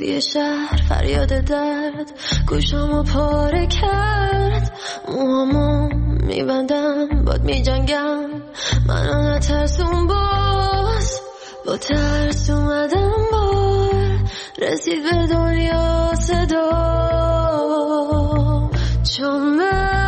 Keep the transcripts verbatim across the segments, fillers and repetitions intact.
توی شهر فریاد درد گوشامو پاره کرد، موهامو میبندم باد میجنگم، منو نترسون باز، با ترس اومدم بار، رسید به دنیا صدا، چون من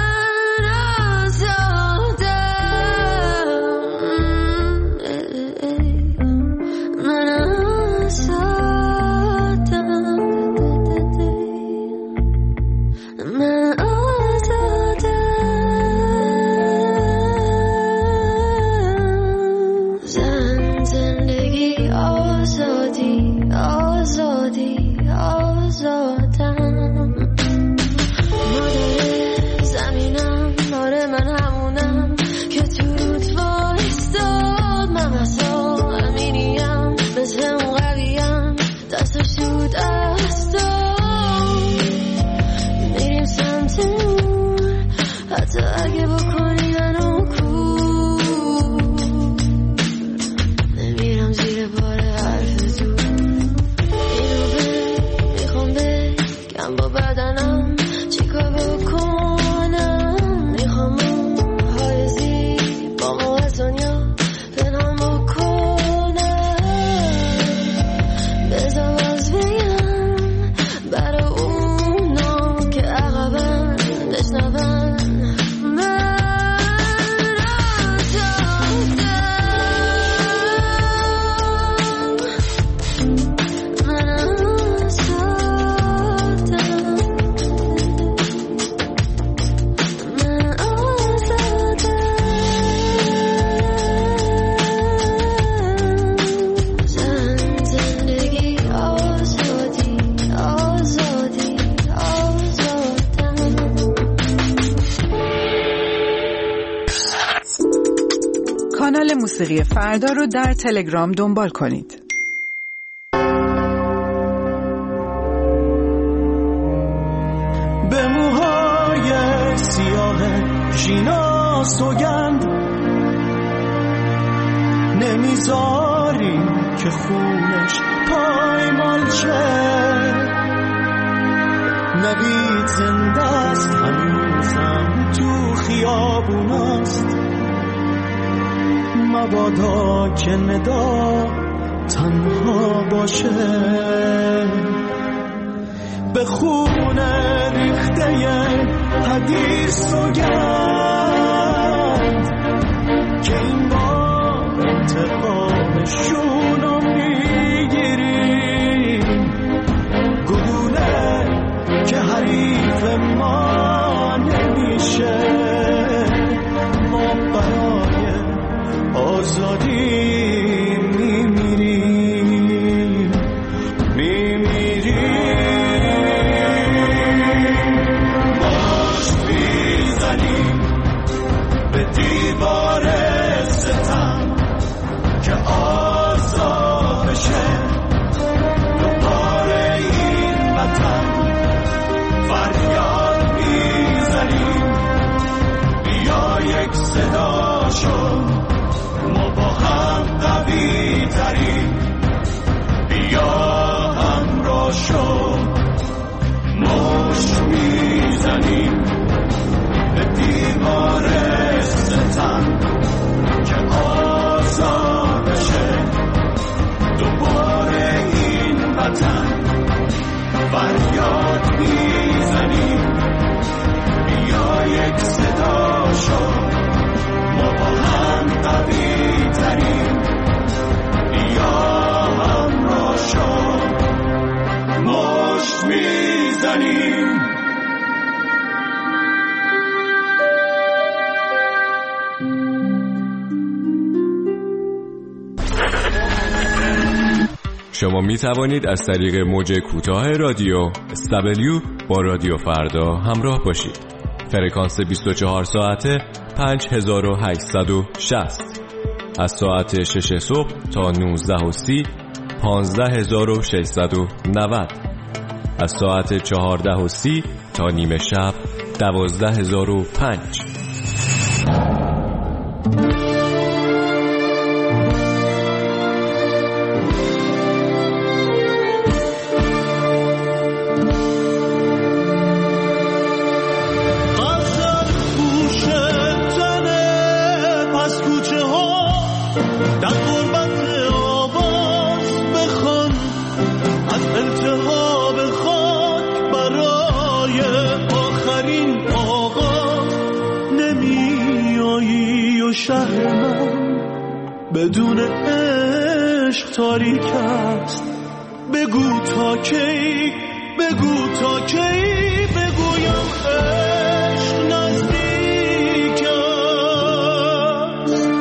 کانال موسیقی فردا رو در تلگرام دنبال کنید. به موهای سیاه ژینا سوگند نمیذاری که خونش پایمال شه، نوید زنده است هنوزم تو خیابوناست، مبادا که ندا تنها باشه، به خون ریخته حدیث سوگند که این بار انتقامشونو میگیریم، گلوله که حریف ما نمیشه، ما برای آزادی میمیریم میمیریم مشت میزنیم به دیوار ستم که آزاد بشه دوباره این وطن، فریاد میزنیم بیا یک صدا شد، ما با هم قوی تریم، بیا همراه شو، مشت میزنیم به دیوار ستم که آزاد بشه دوباره این وطن، فریاد میزنیم بیا یک صدا شو، ما با هم قوی تریم، بیا همراه شو، مشت میزنیم. شما می توانید از طریق موج کوتاه رادیو اس دبلیو با رادیو فردا همراه باشید. فرکانس بیست و چهار ساعته پنج هزار و هشتصد و شصت، از ساعت شش صبح تا نوزده و سی پانزده هزار و ششصد و نود، از ساعت چهارده و سی تا نیمه شب دوازده هزار و پنج. و شهر من بدون عشق تاریک است. بگو تا کی، بگو تا کی بگویم عشق نزدیک است.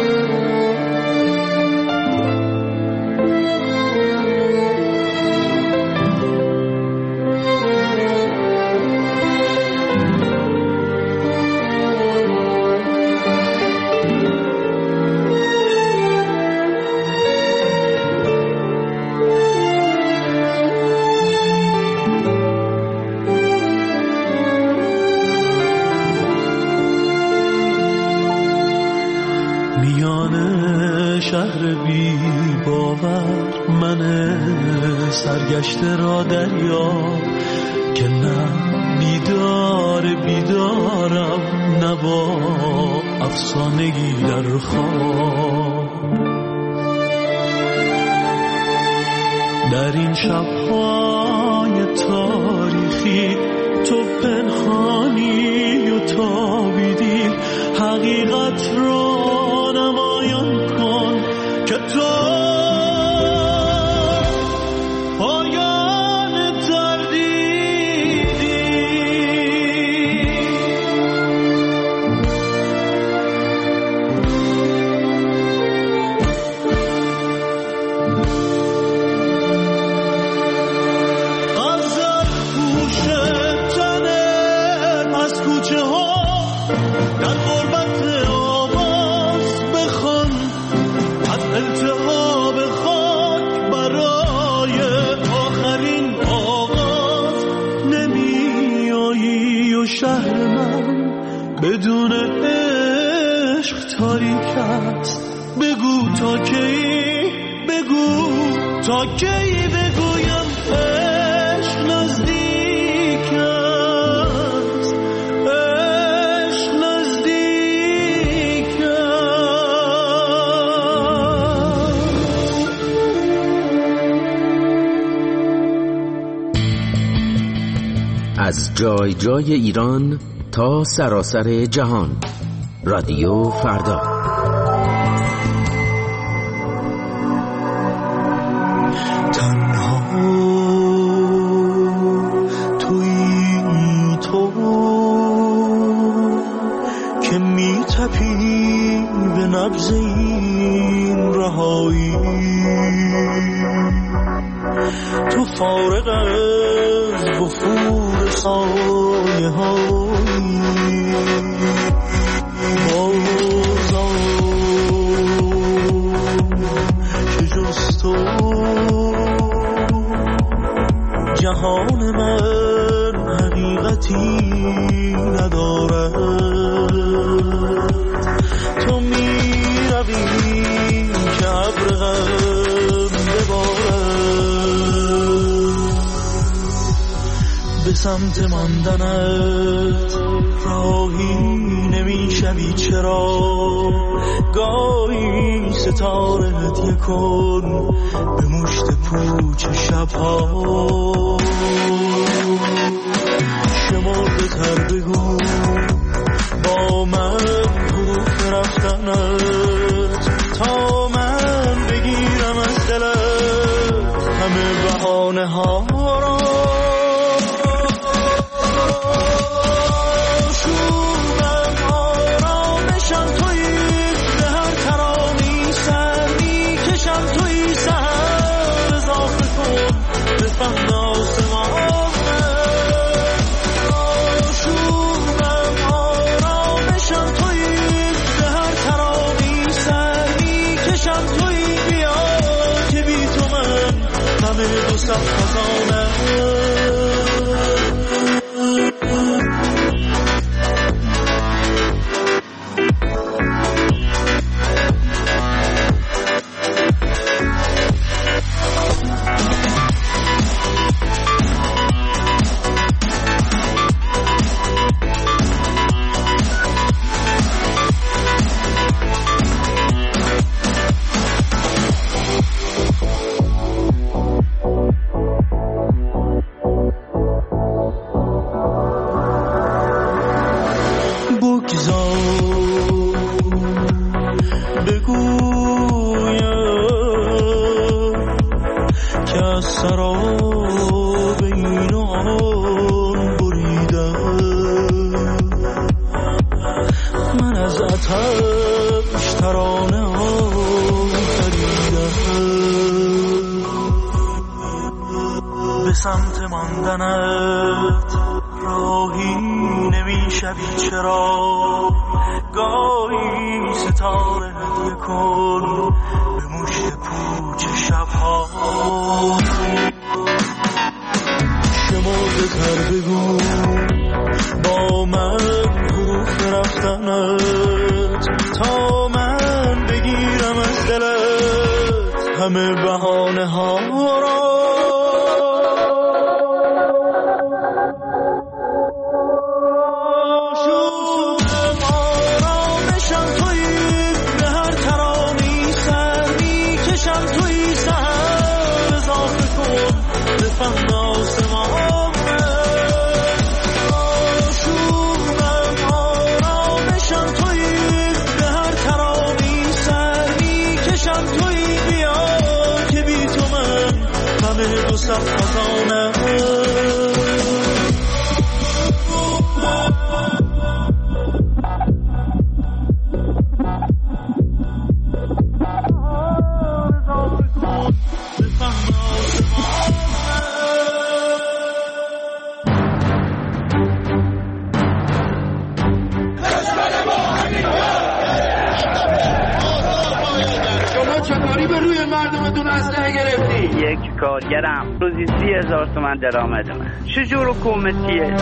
شهر بی باور من سرگشته را دریا که نه بیدار بیدارم نه با افسانگی در خواب. در این شب‌های تاریخی تو پنهانی و تابیدی، حقیقت را نمایان کن که تو پایان تردیدی. غزل پوش تنه از کوچه ها در غربت آواز بخوان، از التهاب خاک برای آخرین آغاز نمی آیی و شهر من بدون عشق تاریک است. بگو تا کی، بگو تا کی بگویم عشق نزدیک است، عشق نزدیک است. از جای جای ایران تا سراسر جهان، رادیو فردا. تنها تویی تو که می‌تپی به نبض این رهایی، تو فارغ از وفور سایه هایی بازم که جز تو جهان من حقیقتی ندارد. تو می روی که ابر غم ببارد، به سمت ماندنت راهی نمیشوی چرا؟ گاهی ستاره هدیه کن به مشت پوچ شبها. شمرده تر بگو با من حروف رفتنت تا من بگیرم از دلت همه بهانه ها را. بگویم که از سراب این آن بریدم. من از آتش ترانه آفریدم. به سمت ماندنت راهی نمیشوی چرا؟ گاهی ستاره هدیه کن به مشت پوچ شبها. شمرده تر بگو با من حروف رفتنت تا من بگیرم از دلت همه بهانه ها را. دو صف خزانه کارگرم روزی سی هزار تومن درآمدمه. چجور حکومتیه؟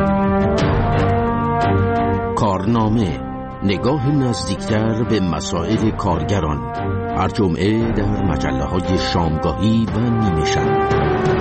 کارنامه، نگاه نزدیکتر به مسائل کارگران، هر جمعه در مجله های شامگاهی و نیمه شب.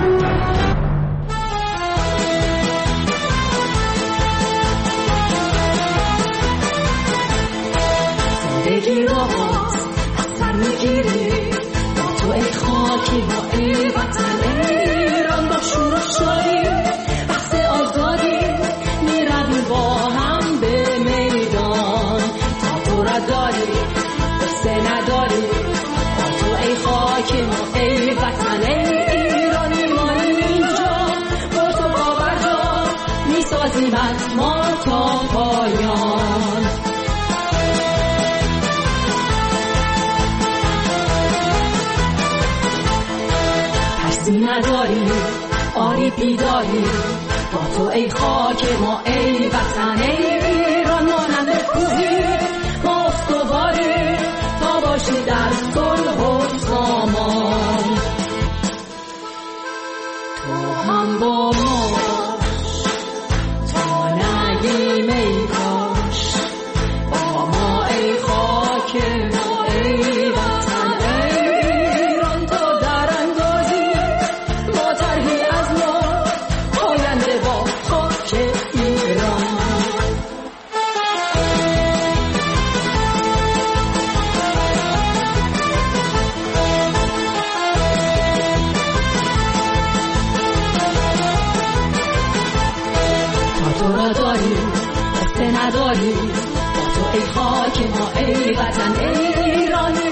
زندگی رو باز سر میگیری با تو ای خاکی با ای وطن ایران. با شور و شادی بحث آزادی میرویم با هم به میدان. تا تو را داری قصه نداری با تو ای خاکی ما ای وطن ایران. میمانیم اینجا با تو باوردار میسازیمت ما تا پایان. نداری آری بیداری با تو ای خاک ما ای وطن ایران. مانند کوهی ما استواری تا باشی در صلح و سامان. تو هم با ما تا نگیم ای کاش با ما ای خاک ما ای وطن ایران. تو در اندازی ما ترهی از ما آینده با خاک ایران. تا تو را داری قصه نداری با تو ای خاک ما ای وطن ایران.